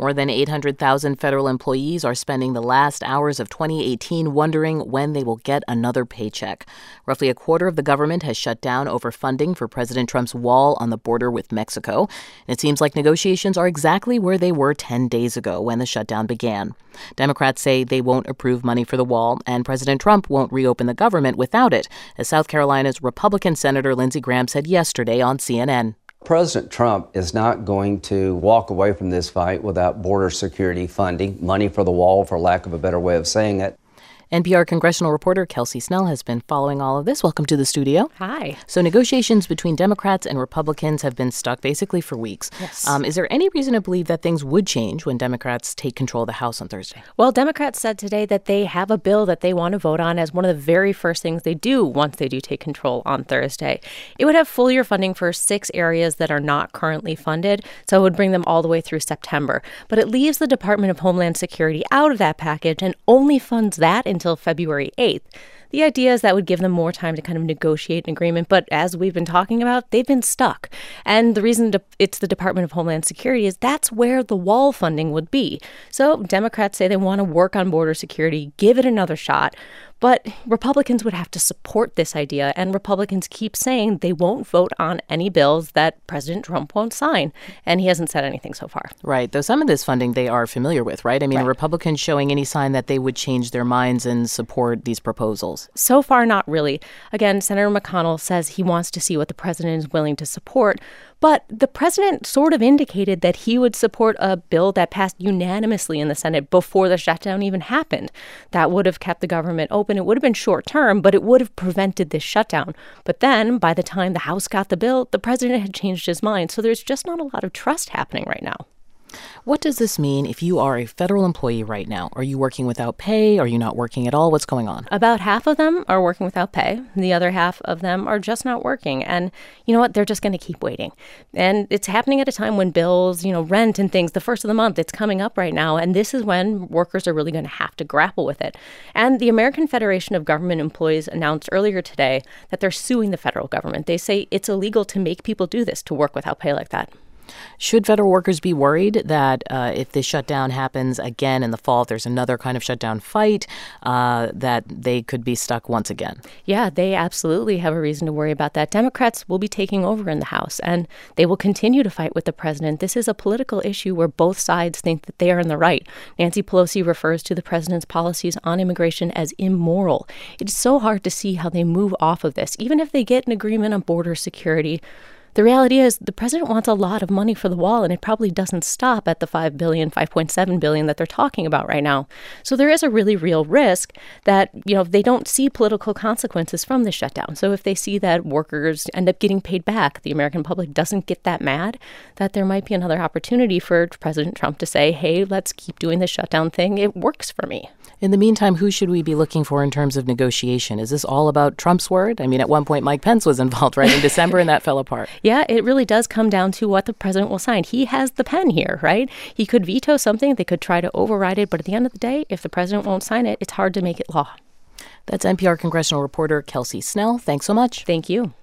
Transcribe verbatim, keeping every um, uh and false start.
More than eight hundred thousand federal employees are spending the last hours of twenty eighteen wondering when they will get another paycheck. Roughly a quarter of the government has shut down over funding for President Trump's wall on the border with Mexico. And it seems like negotiations are exactly where they were ten days ago when the shutdown began. Democrats say they won't approve money for the wall, and President Trump won't reopen the government without it, as South Carolina's Republican Senator Lindsey Graham said yesterday on C N N. President Trump is not going to walk away from this fight without border security funding, money for the wall, for lack of a better way of saying it. N P R congressional reporter Kelsey Snell has been following all of this. Welcome to the studio. Hi. So negotiations between Democrats and Republicans have been stuck basically for weeks. Yes. Um, is there any reason to believe that things would change when Democrats take control of the House on Thursday? Well, Democrats said today that they have a bill that they want to vote on as one of the very first things they do once they do take control on Thursday. It would have full year funding for six areas that are not currently funded, so it would bring them all the way through September. But it leaves the Department of Homeland Security out of that package and only funds that until February eighth. The idea is that would give them more time to kind of negotiate an agreement. But as we've been talking about, they've been stuck. And the reason it's the Department of Homeland Security is that's where the wall funding would be. So Democrats say they want to work on border security, give it another shot. But Republicans would have to support this idea, and Republicans keep saying they won't vote on any bills that President Trump won't sign, and he hasn't said anything so far. Right, though some of this funding they are familiar with, right? I mean, right. Are Republicans showing any sign that they would change their minds and support these proposals? So far, not really. Again, Senator McConnell says he wants to see what the president is willing to support, but the president sort of indicated that he would support a bill that passed unanimously in the Senate before the shutdown even happened. That would have kept the government open. It would have been short term, but it would have prevented this shutdown. But then, by the time the House got the bill, the president had changed his mind. So there's just not a lot of trust happening right now. What does this mean if you are a federal employee right now? Are you working without pay? Are you not working at all? What's going on? About half of them are working without pay. The other half of them are just not working. And you know what? They're just going to keep waiting. And it's happening at a time when bills, you know, rent and things, the first of the month, it's coming up right now. And this is when workers are really going to have to grapple with it. And the American Federation of Government Employees announced earlier today that they're suing the federal government. They say it's illegal to make people do this, to work without pay like that. Should federal workers be worried that uh, if this shutdown happens again in the fall, if there's another kind of shutdown fight, uh, that they could be stuck once again? Yeah, they absolutely have a reason to worry about that. Democrats will be taking over in the House, and they will continue to fight with the president. This is a political issue where both sides think that they are in the right. Nancy Pelosi refers to the president's policies on immigration as immoral. It's so hard to see how they move off of this, even if they get an agreement on border security. The reality is the president wants a lot of money for the wall, and it probably doesn't stop at the five billion dollars, five point seven billion dollars that they're talking about right now. So there is a really real risk that, you know, they don't see political consequences from this shutdown. So if they see that workers end up getting paid back, the American public doesn't get that mad, that there might be another opportunity for President Trump to say, hey, let's keep doing this shutdown thing. It works for me. In the meantime, who should we be looking for in terms of negotiation? Is this all about Trump's word? I mean, at one point, Mike Pence was involved, right, in December, and that fell apart. Yeah, it really does come down to what the president will sign. He has the pen here, right? He could veto something. They could try to override it. But at the end of the day, if the president won't sign it, it's hard to make it law. That's N P R congressional reporter Kelsey Snell. Thanks so much. Thank you.